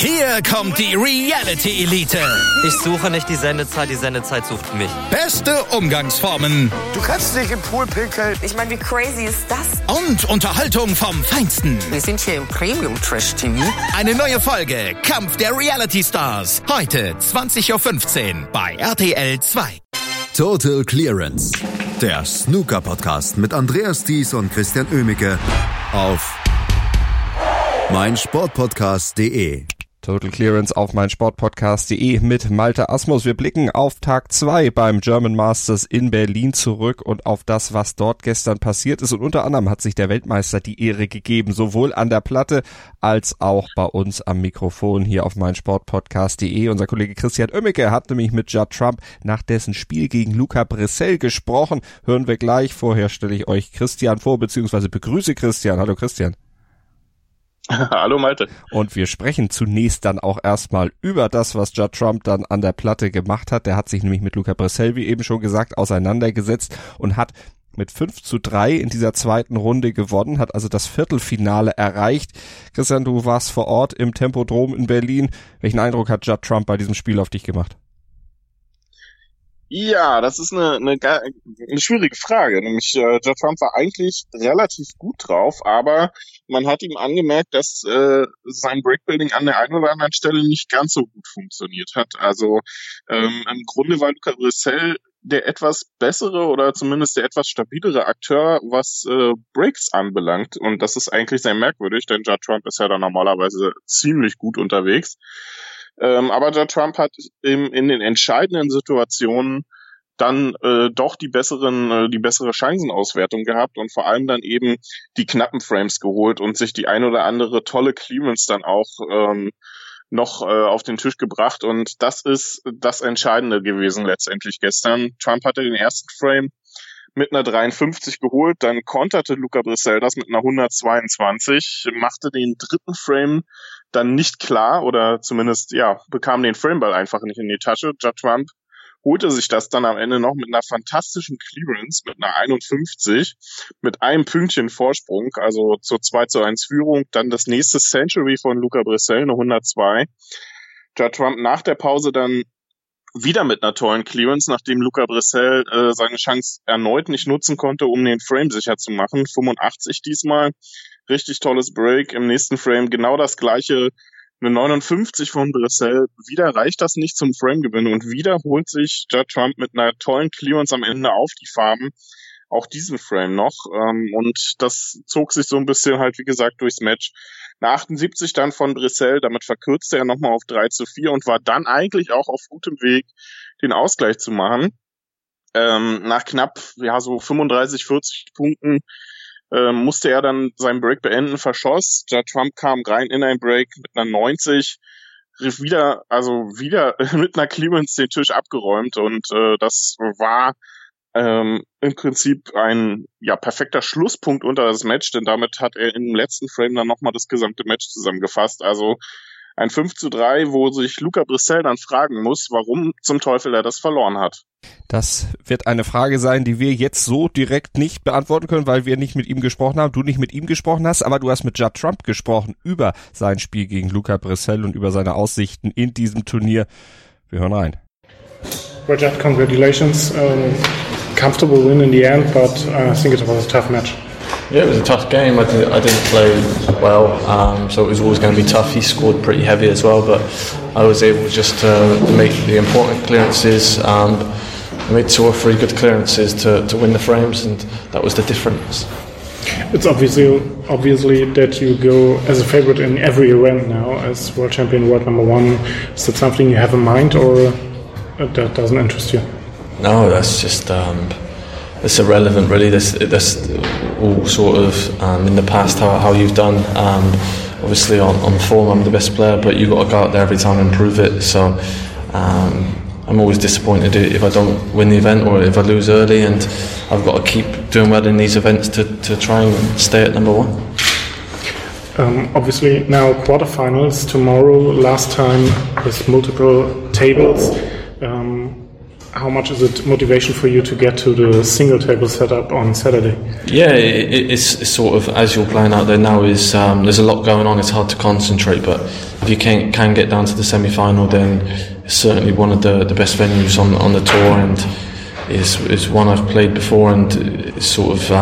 Hier kommt die Reality Elite. Ich suche nicht die Sendezeit sucht mich. Beste Umgangsformen. Du kannst nicht im Pool pinkeln. Ich meine, wie crazy ist das? Und Unterhaltung vom Feinsten. Wir sind hier im Premium-Trash-TV. Eine neue Folge Kampf der Reality Stars. Heute 20.15 Uhr bei RTL 2. Total Clearance. Der Snooker-Podcast mit Andreas Thies und Christian Oemicke auf meinsportpodcast.de. Total Clearance auf meinsportpodcast.de mit Malte Asmus. Wir blicken auf Tag 2 beim German Masters in Berlin zurück und auf das, was dort gestern passiert ist. Und unter anderem hat sich der Weltmeister die Ehre gegeben, sowohl an der Platte als auch bei uns am Mikrofon hier auf meinsportpodcast.de. Unser Kollege Christian Oemicke hat nämlich mit Judd Trump nach dessen Spiel gegen Luca Brecel gesprochen. Hören wir gleich. Vorher stelle ich euch Christian vor, beziehungsweise begrüße Christian. Hallo Christian. Hallo Malte. Und wir sprechen zunächst dann auch erstmal über das, was Judd Trump dann an der Platte gemacht hat. Der hat sich nämlich mit Luca Brecel, wie eben schon gesagt, auseinandergesetzt und hat mit 5-3 in dieser zweiten Runde gewonnen, hat also das Viertelfinale erreicht. Christian, du warst vor Ort im Tempodrom in Berlin. Welchen Eindruck hat Judd Trump bei diesem Spiel auf dich gemacht? Ja, das ist eine schwierige Frage. Nämlich Judd Trump war eigentlich relativ gut drauf, aber man hat ihm angemerkt, dass sein Breakbuilding an der einen oder anderen Stelle nicht ganz so gut funktioniert hat. Also im Grunde war Luca Brecel der etwas bessere oder zumindest der etwas stabilere Akteur, was Breaks anbelangt. Und das ist eigentlich sehr merkwürdig, denn Judd Trump ist ja da normalerweise ziemlich gut unterwegs. Aber Judd Trump hat in den entscheidenden Situationen dann doch die bessere Chancenauswertung gehabt und vor allem dann eben die knappen Frames geholt und sich die ein oder andere tolle Clearance dann auch noch auf den Tisch gebracht. Und das ist das Entscheidende gewesen letztendlich gestern. Trump hatte den ersten Frame mit einer 53 geholt, dann konterte Luca Brecel das mit einer 122, machte den dritten Frame dann nicht klar oder zumindest, bekam den Frameball einfach nicht in die Tasche. Judd Trump holte sich das dann am Ende noch mit einer fantastischen Clearance, mit einer 51, mit einem Pünktchen Vorsprung, also zur 2:1 Führung. Dann das nächste Century von Luca Brecel, eine 102. Judd Trump nach der Pause dann wieder mit einer tollen Clearance, nachdem Luca Brecel seine Chance erneut nicht nutzen konnte, um den Frame sicher zu machen. 85 diesmal. Richtig tolles Break. Im nächsten Frame genau das gleiche. Eine 59 von Brecel. Wieder reicht das nicht zum Framegewinn und wieder holt sich Judd Trump mit einer tollen Clearance am Ende auf die Farben. Auch diesen Frame noch. Und das zog sich so ein bisschen halt, wie gesagt, durchs Match. Eine 78 dann von Brecel. Damit verkürzte er nochmal auf 3:4 und war dann eigentlich auch auf gutem Weg, den Ausgleich zu machen. Nach knapp, so 35, 40 Punkten musste er dann seinen Break beenden, verschoss. Judd Trump kam rein in ein Break mit einer 90, rief wieder mit einer Clearance den Tisch abgeräumt und das war im Prinzip ein perfekter Schlusspunkt unter das Match, denn damit hat er im letzten Frame dann nochmal das gesamte Match zusammengefasst. Also ein 5:3, wo sich Luca Brecel dann fragen muss, warum zum Teufel er das verloren hat. Das wird eine Frage sein, die wir jetzt so direkt nicht beantworten können, weil wir nicht mit ihm gesprochen haben, du nicht mit ihm gesprochen hast, aber du hast mit Judd Trump gesprochen über sein Spiel gegen Luca Brecel und über seine Aussichten in diesem Turnier. Wir hören rein. Well, Judd, congratulations. Comfortable win in the end, but I think it was a tough match. Yeah, it was a tough game. I didn't play well, so it was always going to be tough. He scored pretty heavy as well, but I was able just to make the important clearances. I made 2 or 3 good clearances to win the frames, and that was the difference. It's obviously that you go as a favorite in every event now as world champion, world number 1. Is that something you have in mind, or that doesn't interest you? No, that's just it's irrelevant really. That's all sort of in the past how you've done. Obviously on form I'm the best player, but you've got to go out there every time and prove it. So I'm always disappointed if I don't win the event or if I lose early, and I've got to keep doing well in these events to try and stay at number 1. Obviously now quarterfinals tomorrow, last time with multiple tables. how much is it motivation for you to get to the single table setup on Saturday? Yeah, it's sort of, as you're playing out there now, is there's a lot going on. It's hard to concentrate, but if you can get down to the semi-final, then it's certainly one of the best venues on the tour, and is one I've played before, and it's sort of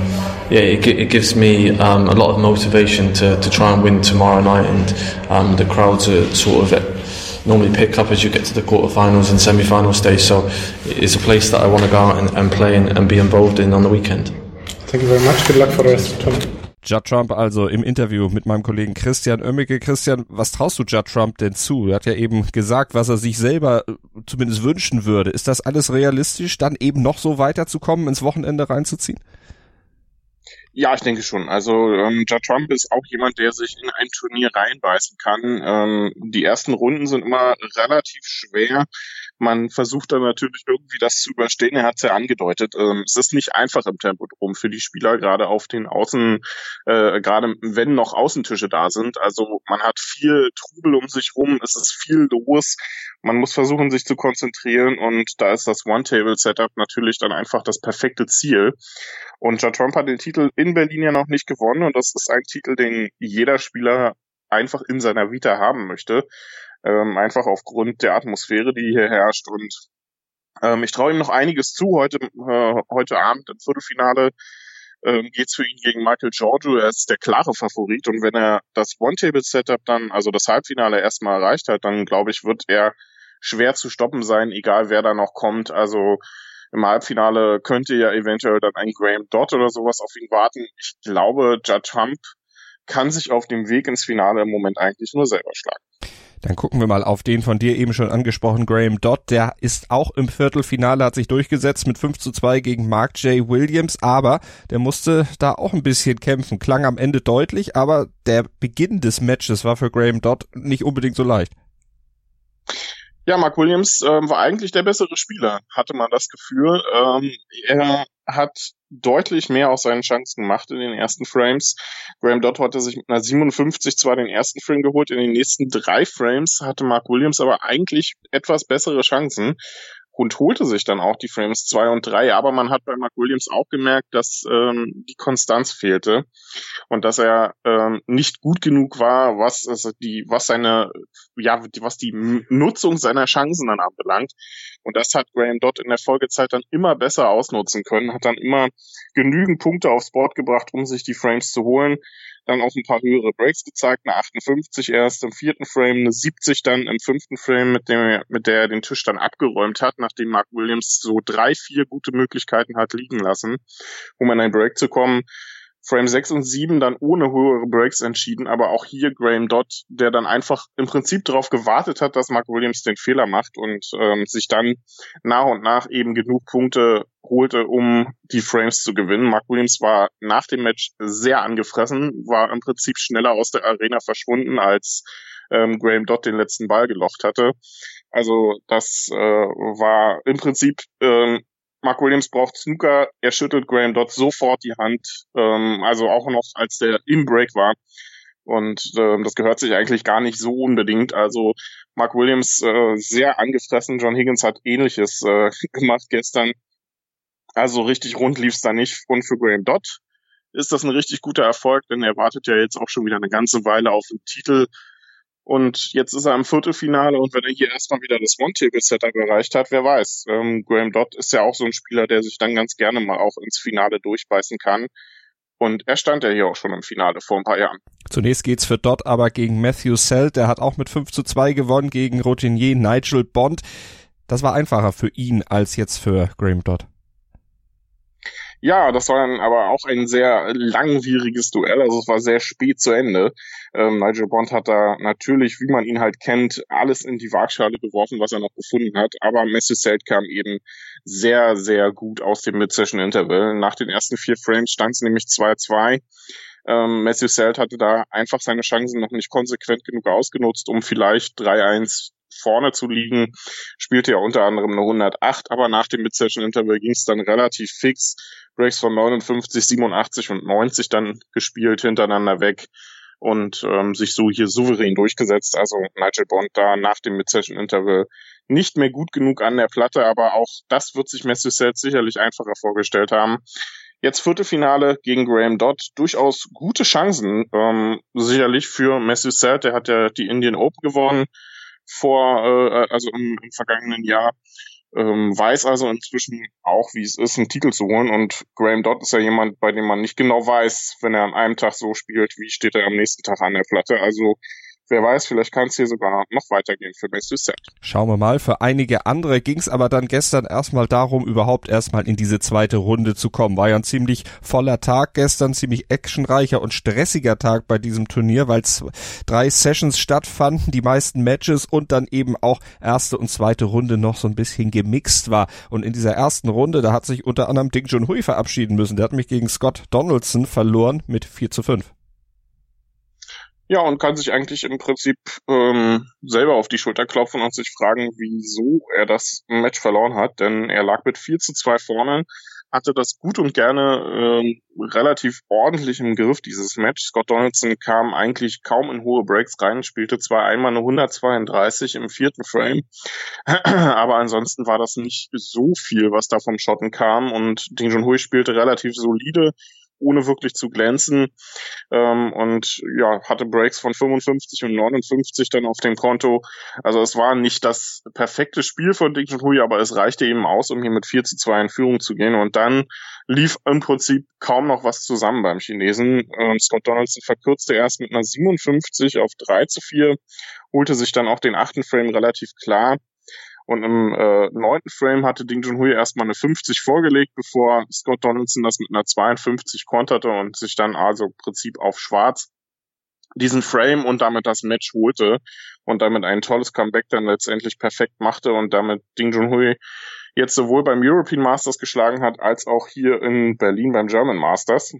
it gives me a lot of motivation to try and win tomorrow night, and the crowds are sort of normally pick up as you get to the quarterfinals and semi-final stage, so it's a place that I want to go out and play and be involved in on the weekend. Thank you very much. Good luck for the rest of the tournament. Judd Trump also im Interview mit meinem Kollegen Christian Oemmeke. Christian, was traust du Judd Trump denn zu? Er hat ja eben gesagt, was er sich selber zumindest wünschen würde. Ist das alles realistisch, dann eben noch so weiterzukommen, ins Wochenende reinzuziehen? Ja, ich denke schon. Also Judd Trump ist auch jemand, der sich in ein Turnier reinbeißen kann. Die ersten Runden sind immer relativ schwer. Man versucht dann natürlich irgendwie das zu überstehen. Er hat es ja angedeutet. Es ist nicht einfach im Tempodrom für die Spieler, gerade auf den Außen, gerade wenn noch Außentische da sind. Also man hat viel Trubel um sich rum, es ist viel los. Man muss versuchen, sich zu konzentrieren, und da ist das One-Table-Setup natürlich dann einfach das perfekte Ziel. Und Judd Trump hat den Titel in Berlin ja noch nicht gewonnen, und das ist ein Titel, den jeder Spieler einfach in seiner Vita haben möchte. Einfach aufgrund der Atmosphäre, die hier herrscht, und ich traue ihm noch einiges zu. Heute Abend im Viertelfinale geht's für ihn gegen Michael Giorgio. Er ist der klare Favorit, und wenn er das One-Table-Setup dann, also das Halbfinale erstmal erreicht hat, dann glaube ich, wird er schwer zu stoppen sein, egal wer da noch kommt. Also im Halbfinale könnte ja eventuell dann ein Graham Dodd oder sowas auf ihn warten. Ich glaube, Judd Trump kann sich auf dem Weg ins Finale im Moment eigentlich nur selber schlagen. Dann gucken wir mal auf den von dir eben schon angesprochenen Graham Dodd. Der ist auch im Viertelfinale, hat sich durchgesetzt mit 5:2 gegen Mark J. Williams, aber der musste da auch ein bisschen kämpfen. Klang am Ende deutlich, aber der Beginn des Matches war für Graham Dodd nicht unbedingt so leicht. Ja, Mark Williams war eigentlich der bessere Spieler, hatte man das Gefühl. Er hat deutlich mehr aus seinen Chancen gemacht in den ersten Frames. Graham Dodd hatte sich mit einer 57 zwar den ersten Frame geholt, in den nächsten 3 Frames hatte Mark Williams aber eigentlich etwas bessere Chancen und holte sich dann auch die Frames 2 und 3, aber man hat bei Mark Williams auch gemerkt, dass die Konstanz fehlte und dass er nicht gut genug war, was die Nutzung seiner Chancen dann anbelangt. Und das hat Graham Dodd in der Folgezeit dann immer besser ausnutzen können, hat dann immer genügend Punkte aufs Board gebracht, um sich die Frames zu holen. Dann auch ein paar höhere Breaks gezeigt, eine 58 erst im 4. Frame, eine 70 dann im 5. Frame, mit der er den Tisch dann abgeräumt hat, nachdem Mark Williams so 3-4 gute Möglichkeiten hat liegen lassen, um in ein Break zu kommen. Frame 6 und 7 dann ohne höhere Breaks entschieden, aber auch hier Graham Dodd, der dann einfach im Prinzip darauf gewartet hat, dass Mark Williams den Fehler macht und sich dann nach und nach eben genug Punkte holte, um die Frames zu gewinnen. Mark Williams war nach dem Match sehr angefressen, war im Prinzip schneller aus der Arena verschwunden, als Graham Dodd den letzten Ball gelocht hatte. Also das war im Prinzip Mark Williams braucht Snooker, er schüttelt Graham Dodd sofort die Hand, also auch noch als der im Break war. Und das gehört sich eigentlich gar nicht so unbedingt. Also Mark Williams sehr angefressen, John Higgins hat Ähnliches gemacht gestern. Also richtig rund lief's da nicht. Und für Graham Dodd ist das ein richtig guter Erfolg, denn er wartet ja jetzt auch schon wieder eine ganze Weile auf den Titel. Und jetzt ist er im Viertelfinale, und wenn er hier erstmal wieder das One-Table-Setup erreicht hat, wer weiß. Graham Dodd ist ja auch so ein Spieler, der sich dann ganz gerne mal auch ins Finale durchbeißen kann. Und er stand ja hier auch schon im Finale vor ein paar Jahren. Zunächst geht's für Dodd aber gegen Matthew Selt. Der hat auch mit 5:2 gewonnen gegen Routinier Nigel Bond. Das war einfacher für ihn als jetzt für Graham Dodd. Ja, das war dann aber auch ein sehr langwieriges Duell, also es war sehr spät zu Ende. Nigel Bond hat da natürlich, wie man ihn halt kennt, alles in die Waagschale geworfen, was er noch gefunden hat, aber Matthew Selt kam eben sehr, sehr gut aus dem Mid-Session-Interval. Nach den ersten 4 Frames stand es nämlich 2-2. Matthew Selt hatte da einfach seine Chancen noch nicht konsequent genug ausgenutzt, um vielleicht 3-1 vorne zu liegen, spielte ja unter anderem eine 108, aber nach dem Mid-Session-Interval ging es dann relativ fix. Breaks von 59, 87 und 90 dann gespielt hintereinander weg. und sich so hier souverän durchgesetzt. Also Nigel Bond da nach dem Mid-Session-Interval nicht mehr gut genug an der Platte, aber auch das wird sich Matthew Selt sicherlich einfacher vorgestellt haben. Jetzt Viertelfinale gegen Graham Dodd, durchaus gute Chancen, sicherlich für Matthew Selt, der hat ja die Indian Open gewonnen also im vergangenen Jahr, weiß also inzwischen auch, wie es ist, einen Titel zu holen, und Graham Dodd ist ja jemand, bei dem man nicht genau weiß, wenn er an einem Tag so spielt, wie steht er am nächsten Tag an der Platte, also wer weiß, vielleicht kann es hier sogar noch weitergehen für Matthew Selt. Schauen wir mal. Für einige andere ging es aber dann gestern erstmal darum, überhaupt erstmal in diese zweite Runde zu kommen. War ja ein ziemlich voller Tag gestern, ziemlich actionreicher und stressiger Tag bei diesem Turnier, weil 3 Sessions stattfanden, die meisten Matches und dann eben auch erste und zweite Runde noch so ein bisschen gemixt war. Und in dieser ersten Runde, da hat sich unter anderem Ding Junhui verabschieden müssen. Der hat mich gegen Scott Donaldson verloren mit 4-5. Ja, und kann sich eigentlich im Prinzip selber auf die Schulter klopfen und sich fragen, wieso er das Match verloren hat. Denn er lag mit 4-2 vorne, hatte das gut und gerne relativ ordentlich im Griff, dieses Match. Scott Donaldson kam eigentlich kaum in hohe Breaks rein, spielte zwar einmal eine 132 im 4. Frame, aber ansonsten war das nicht so viel, was da vom Schotten kam. Und Ding Junhui spielte relativ solide, ohne wirklich zu glänzen, und ja, hatte Breaks von 55 und 59 dann auf dem Konto. Also es war nicht das perfekte Spiel von Ding Junhui, aber es reichte eben aus, um hier mit 4-2 in Führung zu gehen, und dann lief im Prinzip kaum noch was zusammen beim Chinesen. Scott Donaldson verkürzte erst mit einer 57 auf 3-4, holte sich dann auch den 8. Frame relativ klar. Und im 9. Frame hatte Ding Junhui erstmal eine 50 vorgelegt, bevor Scott Donaldson das mit einer 52 konterte und sich dann also im Prinzip auf schwarz diesen Frame und damit das Match holte und damit ein tolles Comeback dann letztendlich perfekt machte und damit Ding Junhui jetzt sowohl beim European Masters geschlagen hat, als auch hier in Berlin beim German Masters.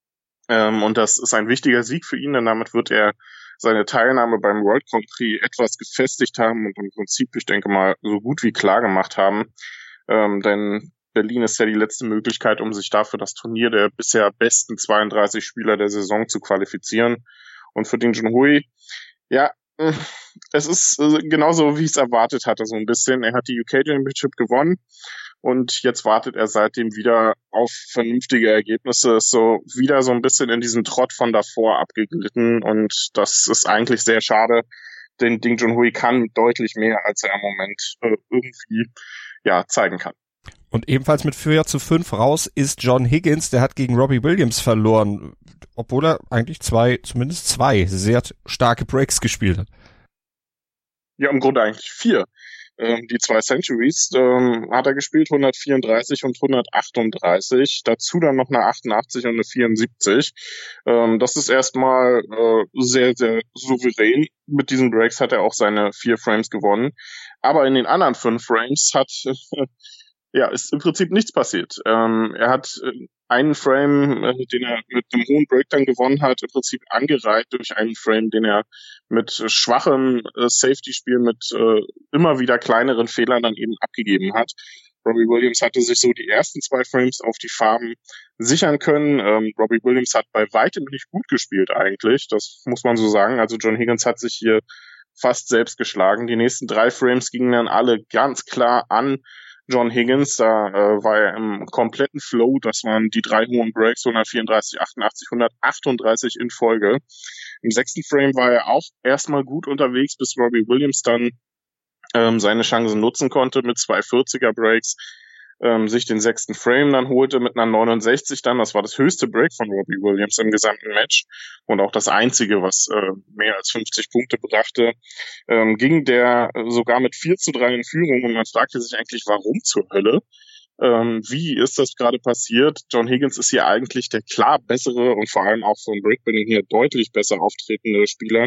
Und das ist ein wichtiger Sieg für ihn, denn damit wird er seine Teilnahme beim World Grand Prix etwas gefestigt haben und im Prinzip, ich denke mal, so gut wie klar gemacht haben. Denn Berlin ist ja die letzte Möglichkeit, um sich dafür das Turnier der bisher besten 32 Spieler der Saison zu qualifizieren. Und für Ding Junhui, ja, es ist genauso, wie ich es erwartet hatte, so ein bisschen. Er hat die UK Championship gewonnen. Und jetzt wartet er seitdem wieder auf vernünftige Ergebnisse, ist so wieder so ein bisschen in diesen Trott von davor abgeglitten, und das ist eigentlich sehr schade, denn Ding Junhui kann deutlich mehr, als er im Moment irgendwie zeigen kann. Und ebenfalls mit 4-5 raus ist John Higgins, der hat gegen Robbie Williams verloren, obwohl er eigentlich zumindest zwei sehr starke Breaks gespielt hat. Ja, im Grunde eigentlich 4. Die 2 Centuries hat er gespielt, 134 und 138, dazu dann noch eine 88 und eine 74. Das ist erstmal sehr, sehr souverän. Mit diesen Breaks hat er auch seine 4 Frames gewonnen. Aber in den anderen 5 Frames ist im Prinzip nichts passiert. Er hat einen Frame, den er mit einem hohen Break dann gewonnen hat, im Prinzip angereiht durch einen Frame, den er mit schwachem Safety-Spiel, mit immer wieder kleineren Fehlern dann eben abgegeben hat. Robbie Williams hatte sich so die ersten 2 Frames auf die Farben sichern können. Robbie Williams hat bei weitem nicht gut gespielt eigentlich, das muss man so sagen. Also John Higgins hat sich hier fast selbst geschlagen. Die nächsten 3 Frames gingen dann alle ganz klar an John Higgins, da war er im kompletten Flow, das waren die 3 hohen Breaks, 134, 88, 138 in Folge. Im 6. Frame war er auch erstmal gut unterwegs, bis Robbie Williams dann seine Chancen nutzen konnte mit 2 40er Breaks, sich den 6. Frame dann holte mit einer 69 dann, das war das höchste Break von Robbie Williams im gesamten Match und auch das einzige, was mehr als 50 Punkte brachte, ging der sogar mit 4-3 in Führung und man fragte sich eigentlich, warum zur Hölle? Wie ist das gerade passiert? John Higgins ist hier eigentlich der klar bessere und vor allem auch vom Breakbending hier deutlich besser auftretende Spieler.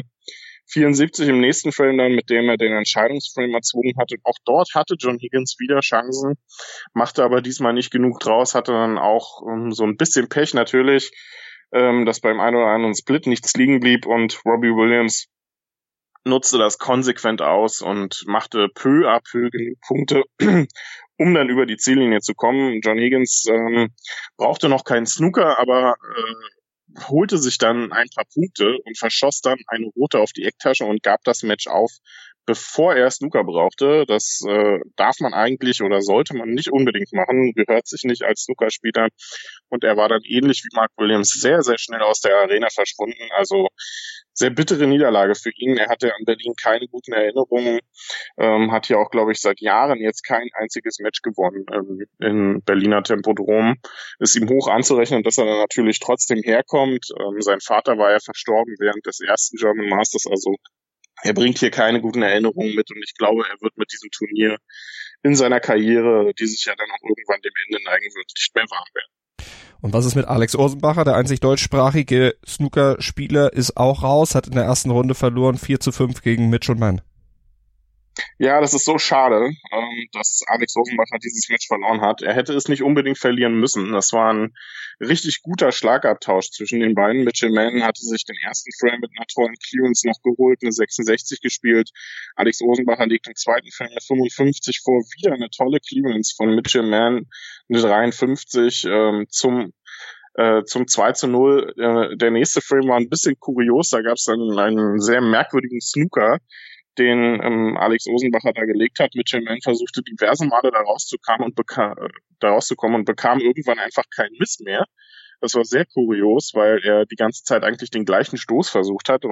74 im nächsten Frame dann, mit dem er den Entscheidungsframe erzwungen hatte. Auch dort hatte John Higgins wieder Chancen, machte aber diesmal nicht genug draus, hatte dann auch so ein bisschen Pech natürlich, dass beim einen oder anderen Split nichts liegen blieb und Robbie Williams nutzte das konsequent aus und machte peu à peu genug Punkte, um dann über die Ziellinie zu kommen. John Higgins brauchte noch keinen Snooker, aber holte sich dann ein paar Punkte und verschoss dann eine rote auf die Ecktasche und gab das Match auf, bevor er Snooker brauchte. Das darf man eigentlich oder sollte man nicht unbedingt machen, gehört sich nicht als Snookerspieler. Und er war dann ähnlich wie Mark Williams sehr, sehr schnell aus der Arena verschwunden. Also sehr bittere Niederlage für ihn. Er hatte an Berlin keine guten Erinnerungen, hat hier auch, glaube ich, seit Jahren jetzt kein einziges Match gewonnen im Berliner Tempodrom. Ist ihm hoch anzurechnen, dass er dann natürlich trotzdem herkommt. Sein Vater war ja verstorben während des ersten German Masters, also er bringt hier keine guten Erinnerungen mit und ich glaube, er wird mit diesem Turnier in seiner Karriere, die sich ja dann auch irgendwann dem Ende neigen wird, nicht mehr warm werden. Und was ist mit Alex Ursenbacher? Der einzig deutschsprachige Snookerspieler ist auch raus, hat in der ersten Runde verloren, 4-5 gegen Mitchell Mann. Ja, das ist so schade, dass Alex Ursenbacher dieses Match verloren hat. Er hätte es nicht unbedingt verlieren müssen. Das war ein richtig guter Schlagabtausch zwischen den beiden. Mitchell Mann hatte sich den ersten Frame mit einer tollen Clearance noch geholt, eine 66 gespielt. Alex Ursenbacher liegt im zweiten Frame mit 55 vor. Wieder eine tolle Clearance von Mitchell Mann, eine 53 zum 2-0. Der nächste Frame war ein bisschen kurios. Da gab es dann einen sehr merkwürdigen Snooker, den Alex Ursenbacher da gelegt hat. Mitchell Mann versuchte diverse Male da rauszukommen und bekam irgendwann einfach keinen Miss mehr. Das war sehr kurios, weil er die ganze Zeit eigentlich den gleichen Stoß versucht hat.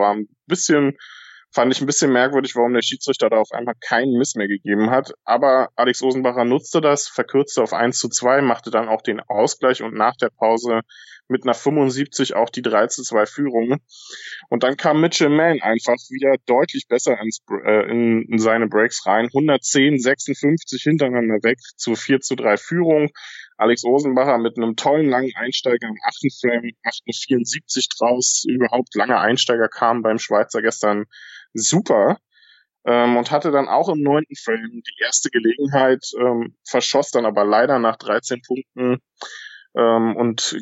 Fand ich ein bisschen merkwürdig, warum der Schiedsrichter da auf einmal keinen Miss mehr gegeben hat. Aber Alex Ursenbacher nutzte das, verkürzte auf 1-2, machte dann auch den Ausgleich und nach der Pause mit einer 75 auch die 3-2 Führung. Und dann kam Mitchell Mann einfach wieder deutlich besser in seine Breaks rein. 110, 56 hintereinander weg zur 4-3 Führung. Alex Ursenbacher mit einem tollen langen Einsteiger im 8. Frame, macht eine 74 draus. Überhaupt lange Einsteiger kamen beim Schweizer gestern super. Und hatte dann auch im 9. Frame die erste Gelegenheit, verschoss dann aber leider nach 13 Punkten und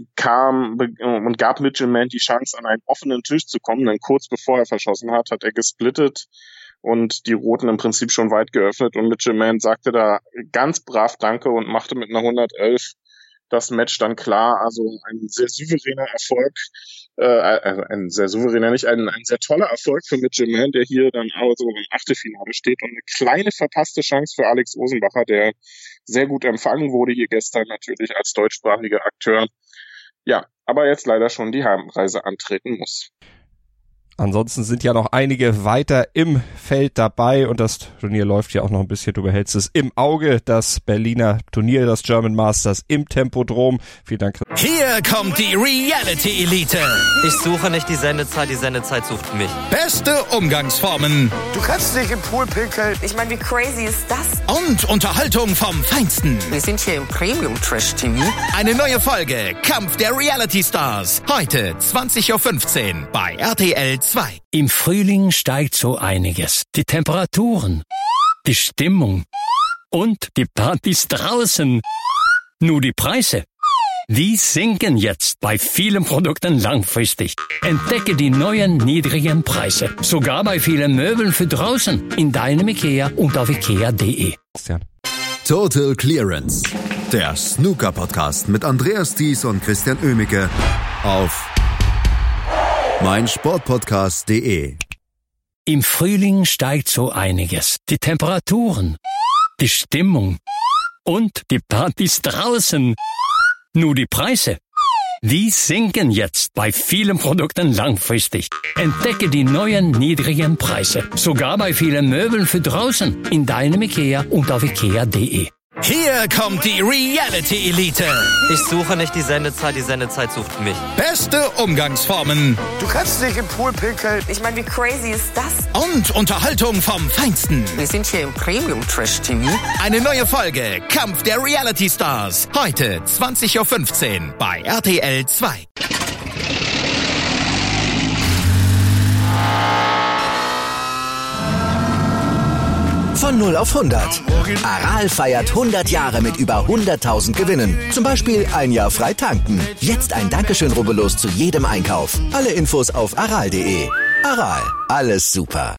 gab Mitchell Mann die Chance, an einen offenen Tisch zu kommen. Denn kurz bevor er verschossen hat er gesplittet und die Roten im Prinzip schon weit geöffnet. Und Mitchell Mann sagte da ganz brav Danke und machte mit einer 111 das Match dann klar. Also ein sehr souveräner Erfolg. Ein sehr toller Erfolg für Mitchell Mann, der hier dann also im Achtelfinale steht und eine kleine verpasste Chance für Alex Ursenbacher, der sehr gut empfangen wurde hier gestern natürlich als deutschsprachiger Akteur. Ja, aber jetzt leider schon die Heimreise antreten muss. Ansonsten sind ja noch einige weiter im Feld dabei und das Turnier läuft ja auch noch ein bisschen, du behältst es im Auge, das Berliner Turnier, das German Masters im Tempodrom. Vielen Dank. Hier kommt die Reality Elite. Ich suche nicht die Sendezeit sucht mich. Beste Umgangsformen Du kannst nicht im Pool pinkeln. Ich meine, wie crazy ist das? und Unterhaltung vom Feinsten. Wir sind hier im Premium Trash TV. Eine neue Folge Kampf der Reality Stars. Heute 20.15 Uhr bei RTL 2. Im Frühling steigt so einiges. Die Temperaturen, die Stimmung und die Partys draußen. Nur die Preise, die sinken jetzt bei vielen Produkten langfristig. Entdecke die neuen niedrigen Preise. Sogar bei vielen Möbeln für draußen. In deinem Ikea und auf ikea.de. Total Clearance. Der Snooker-Podcast mit Andreas Thies und Christian Oemicke auf meinsportpodcast.de. Im Frühling steigt so einiges. Die Temperaturen, die Stimmung und die Partys draußen. Nur die Preise, die sinken jetzt bei vielen Produkten langfristig. Entdecke die neuen niedrigen Preise. Sogar bei vielen Möbeln für draußen. In deinem Ikea und auf ikea.de. Hier kommt die Reality Elite. Ich suche nicht die Sendezeit sucht mich. Beste Umgangsformen Du kannst nicht im Pool pinkeln. Ich meine, wie crazy ist das? und Unterhaltung vom Feinsten. Wir sind hier im Premium Trash TV. Eine neue Folge Kampf der Reality Stars. Heute 20.15 Uhr bei RTL 2. Von 0 auf 100. Aral feiert 100 Jahre mit über 100.000 Gewinnen. Zum Beispiel ein Jahr frei tanken. Jetzt ein Dankeschön, rubbellos zu jedem Einkauf. Alle Infos auf aral.de. Aral, alles super.